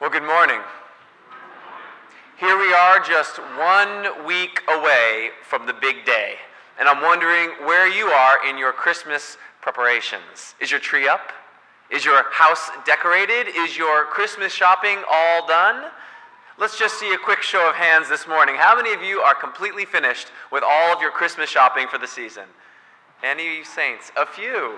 Well, good morning. Here we are just 1 week away from the big day, and I'm wondering where you are in your Christmas preparations. Is your tree up? Is your house decorated? Is your Christmas shopping all done? Let's just see a quick show of hands this morning. How many of you are completely finished with all of your Christmas shopping for the season? Any of you saints? A few.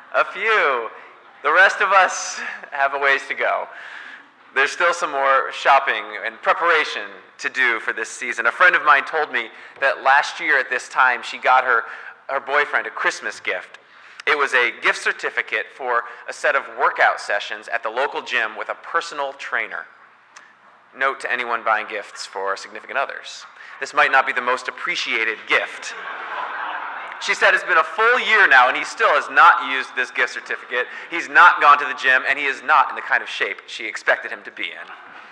The rest of us have a ways to go. There's still some more shopping and preparation to do for this season. A friend of mine told me that last year at this time she got her boyfriend a Christmas gift. It was a gift certificate for a set of workout sessions at the local gym with a personal trainer. Note to anyone buying gifts for significant others: this might not be the most appreciated gift. She said it's been a full year now and he still has not used this gift certificate. He's not gone to the gym and he is not in the kind of shape she expected him to be in.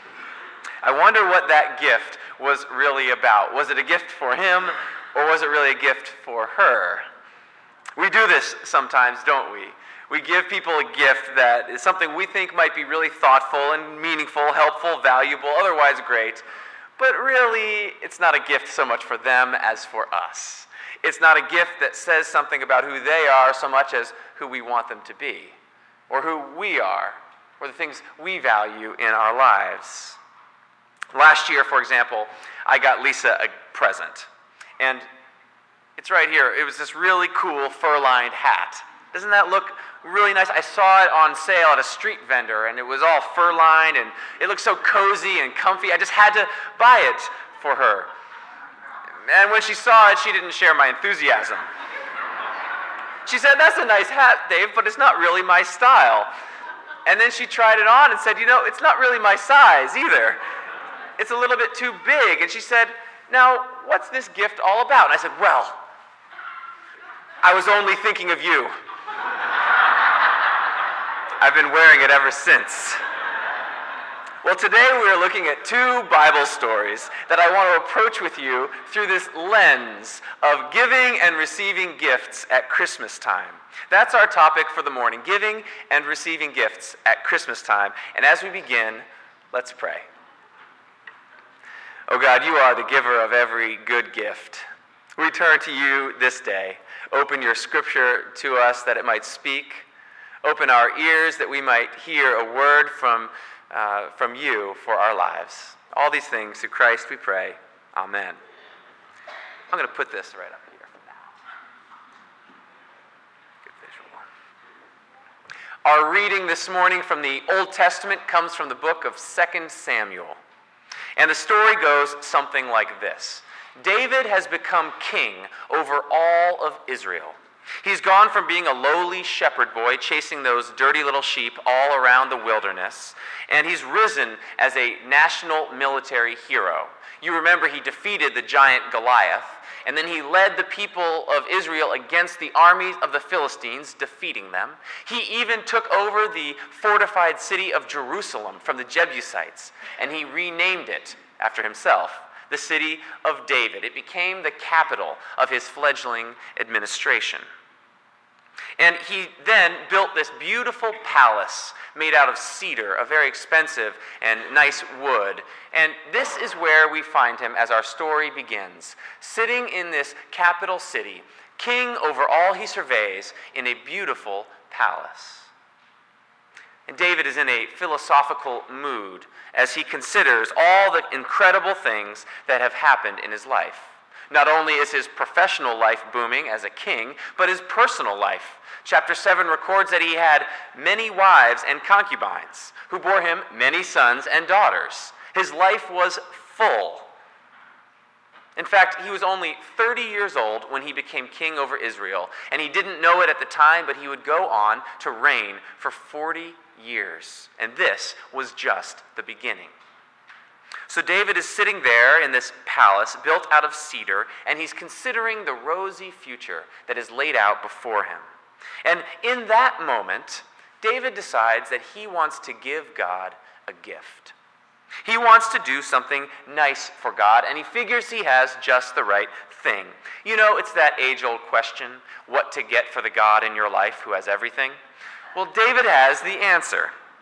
I wonder what that gift was really about. Was it a gift for him or was it really a gift for her? We do this sometimes, don't we? We give people a gift that is something we think might be really thoughtful and meaningful, helpful, valuable, otherwise great, but really it's not a gift so much for them as for us. It's not a gift that says something about who they are so much as who we want them to be, or who we are, or the things we value in our lives. Last year, for example, I got Lisa a present, and it's right here. It was this really cool fur-lined hat. Doesn't that look really nice? I saw it on sale at a street vendor, and it was all fur-lined, and it looked so cozy and comfy. I just had to buy it for her. And when she saw it, she didn't share my enthusiasm. She said, "That's a nice hat, Dave, but it's not really my style." And then she tried it on and said, "It's not really my size either. It's a little bit too big." And she said, "Now, what's this gift all about?" And I said, "Well, I was only thinking of you. I've been wearing it ever since." Well, today we are looking at two Bible stories that I want to approach with you through this lens of giving and receiving gifts at Christmas time. That's our topic for the morning: giving and receiving gifts at Christmas time. And as we begin, let's pray. Oh God, you are the giver of every good gift. We turn to you this day. Open your scripture to us that it might speak. Open our ears that we might hear a word from you for our lives. All these things through Christ we pray. Amen. I'm going to put this right up here for now. Good visual. Our reading this morning from the Old Testament comes from the book of 2 Samuel. And the story goes something like this. David has become king over all of Israel. He's gone from being a lowly shepherd boy chasing those dirty little sheep all around the wilderness, and he's risen as a national military hero. You remember he defeated the giant Goliath, and then he led the people of Israel against the armies of the Philistines, defeating them. He even took over the fortified city of Jerusalem from the Jebusites, and he renamed it after himself, the city of David. It became the capital of his fledgling administration. And he then built this beautiful palace made out of cedar, a very expensive and nice wood. And this is where we find him as our story begins, sitting in this capital city, king over all he surveys, in a beautiful palace. And David is in a philosophical mood as he considers all the incredible things that have happened in his life. Not only is his professional life booming as a king, but his personal life. Chapter 7 records that he had many wives and concubines who bore him many sons and daughters. His life was full. In fact, he was only 30 years old when he became king over Israel, and he didn't know it at the time, but he would go on to reign for 40 years. And this was just the beginning. So David is sitting there in this palace built out of cedar, and he's considering the rosy future that is laid out before him. And in that moment, David decides that he wants to give God a gift. He wants to do something nice for God, and he figures he has just the right thing. It's that age-old question, what to get for the God in your life who has everything? Well, David has the answer.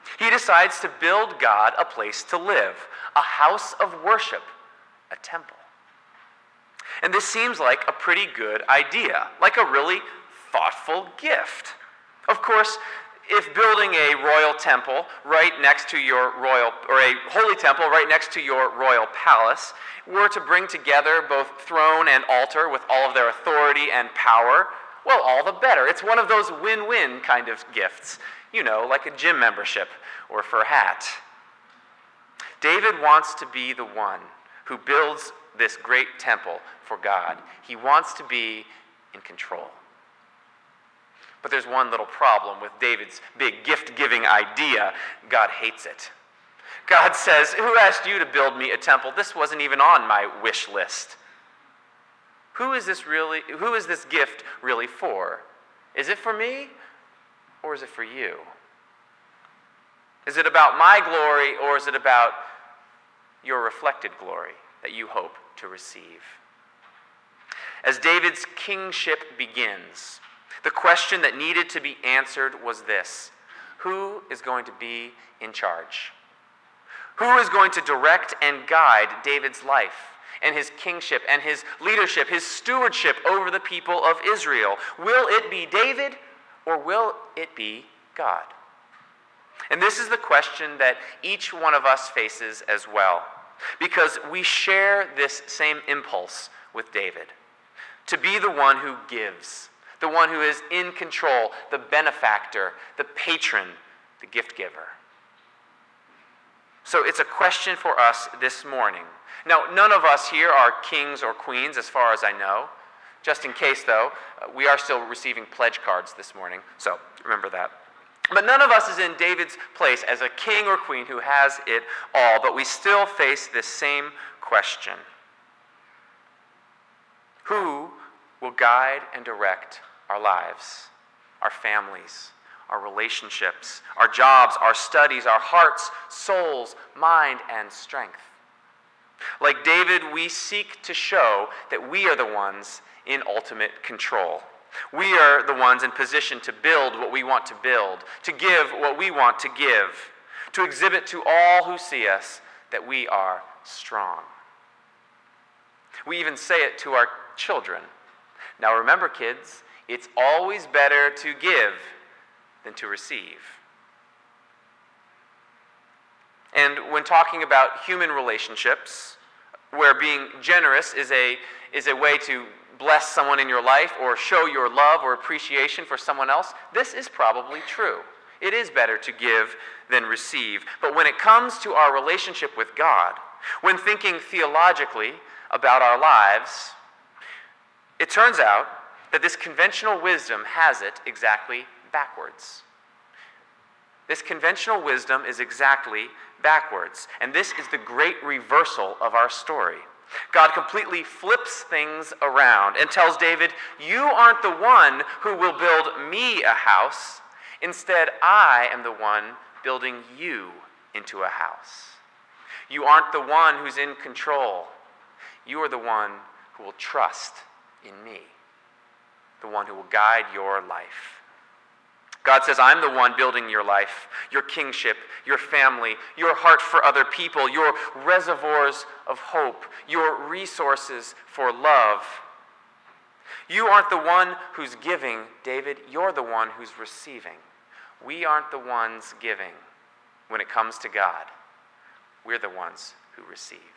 He decides to build God a place to live, a house of worship, a temple. And this seems like a pretty good idea, like a really thoughtful gift. Of course, if building a royal temple right next to your royal, or a holy temple right next to your royal palace, were to bring together both throne and altar with all of their authority and power, well, all the better. It's one of those win-win kind of gifts, like a gym membership or for a hat. David wants to be the one who builds this great temple for God. He wants to be in control. But there's one little problem with David's big gift-giving idea. God hates it. God says, "Who asked you to build me a temple? This wasn't even on my wish list." Who is this gift really for? Is it for me, or is it for you? Is it about my glory, or is it about your reflected glory that you hope to receive? As David's kingship begins, the question that needed to be answered was this: who is going to be in charge? Who is going to direct and guide David's life and his kingship and his leadership, his stewardship over the people of Israel? Will it be David, or will it be God? And this is the question that each one of us faces as well, because we share this same impulse with David, to be the one who gives, the one who is in control, the benefactor, the patron, the gift giver. So it's a question for us this morning. Now, none of us here are kings or queens, as far as I know. Just in case, though, we are still receiving pledge cards this morning, so remember that. But none of us is in David's place as a king or queen who has it all, but we still face this same question. Who will guide and direct our lives, our families, our relationships, our jobs, our studies, our hearts, souls, mind, and strength? Like David, we seek to show that we are the ones in ultimate control. We are the ones in position to build what we want to build, to give what we want to give, to exhibit to all who see us that we are strong. We even say it to our children. Now remember, kids, it's always better to give than to receive. And when talking about human relationships, where being generous is a way to bless someone in your life or show your love or appreciation for someone else, this is probably true. It is better to give than receive. But when it comes to our relationship with God, when thinking theologically about our lives, it turns out that this conventional wisdom has it exactly backwards. This conventional wisdom is exactly backwards. And this is the great reversal of our story. God completely flips things around and tells David, "You aren't the one who will build me a house. Instead, I am the one building you into a house. You aren't the one who's in control. You are the one who will trust in me, the one who will guide your life." God says, "I'm the one building your life, your kingship, your family, your heart for other people, your reservoirs of hope, your resources for love. You aren't the one who's giving, David. You're the one who's receiving. We aren't the ones giving when it comes to God. We're the ones who receive."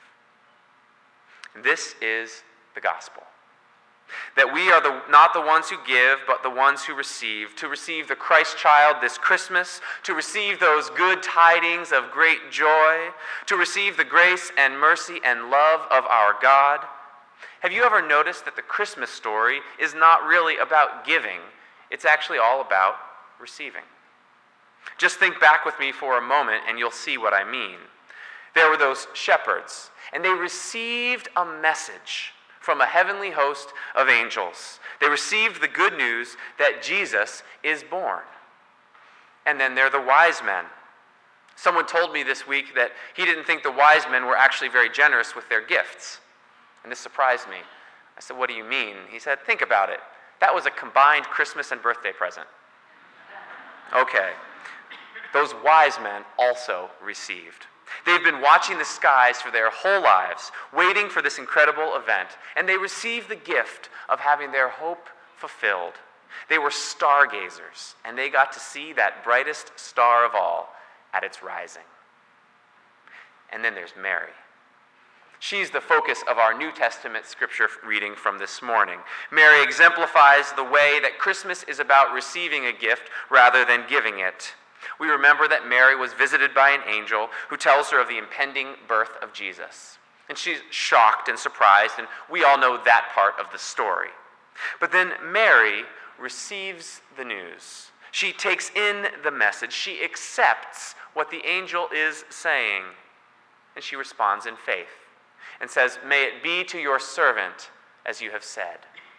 This is the gospel. That we are not the ones who give, but the ones who receive. To receive the Christ child this Christmas, to receive those good tidings of great joy, to receive the grace and mercy and love of our God. Have you ever noticed that the Christmas story is not really about giving? It's actually all about receiving. Just think back with me for a moment and you'll see what I mean. There were those shepherds, and they received a message from a heavenly host of angels. They received the good news that Jesus is born. And then there are the wise men. Someone told me this week that he didn't think the wise men were actually very generous with their gifts. And this surprised me. I said, "What do you mean?" He said, "Think about it. That was a combined Christmas and birthday present." Okay. those wise men also received. They've been watching the skies for their whole lives, waiting for this incredible event, and they received the gift of having their hope fulfilled. They were stargazers, and they got to see that brightest star of all at its rising. And then there's Mary. She's the focus of our New Testament scripture reading from this morning. Mary exemplifies the way that Christmas is about receiving a gift rather than giving it. We remember that Mary was visited by an angel who tells her of the impending birth of Jesus. And she's shocked and surprised, and we all know that part of the story. But then Mary receives the news. She takes in the message. She accepts what the angel is saying, and she responds in faith and says, "May it be to your servant as you have said."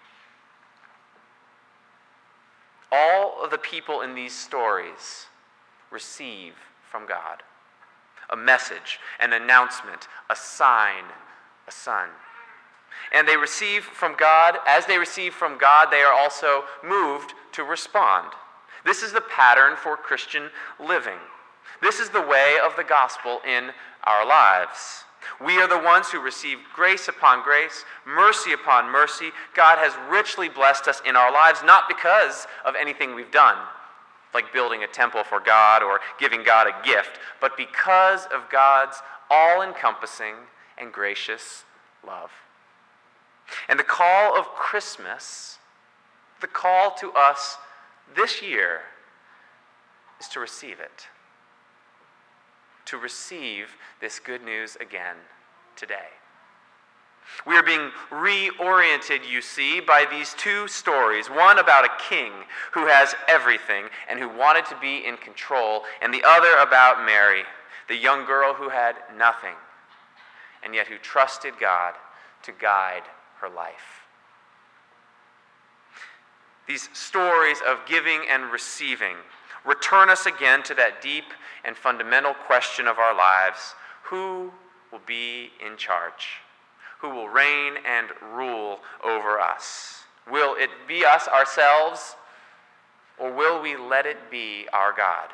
All of the people in these stories receive from God a message, an announcement, a sign, a son. And they receive from God. As they receive from God, they are also moved to respond. This is the pattern for Christian living. This is the way of the gospel in our lives. We are the ones who receive grace upon grace, mercy upon mercy. God has richly blessed us in our lives, not because of anything we've done, like building a temple for God or giving God a gift, but because of God's all-encompassing and gracious love. And the call of Christmas, the call to us this year, is to receive it. To receive this good news again today. We are being reoriented, you see, by these two stories. One about a king who has everything and who wanted to be in control, and the other about Mary, the young girl who had nothing, and yet who trusted God to guide her life. These stories of giving and receiving return us again to that deep and fundamental question of our lives: who will be in charge? Who will reign and rule over us? Will it be us ourselves, or will we let it be our God?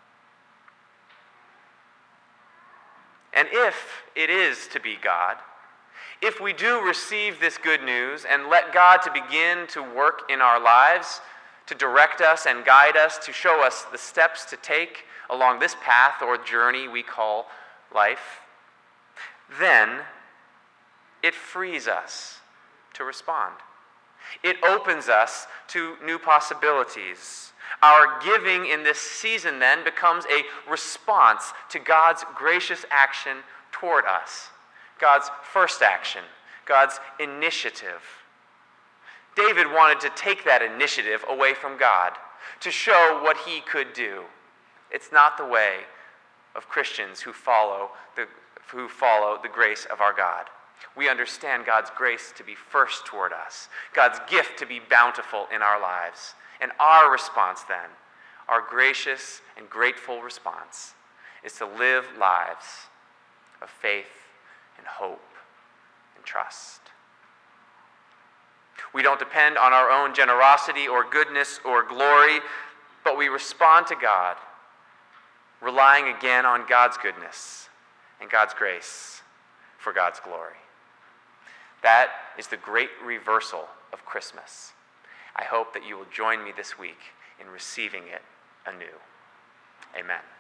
And if it is to be God, if we do receive this good news and let God to begin to work in our lives, to direct us and guide us, to show us the steps to take along this path or journey we call life, then it frees us to respond. It opens us to new possibilities. Our giving in this season then becomes a response to God's gracious action toward us. God's first action, God's initiative. David wanted to take that initiative away from God, to show what he could do. It's not the way of Christians who follow the grace of our God. We understand God's grace to be first toward us, God's gift to be bountiful in our lives. And our response then, our gracious and grateful response, is to live lives of faith and hope and trust. We don't depend on our own generosity or goodness or glory, but we respond to God, relying again on God's goodness and God's grace for God's glory. That is the great reversal of Christmas. I hope that you will join me this week in receiving it anew. Amen.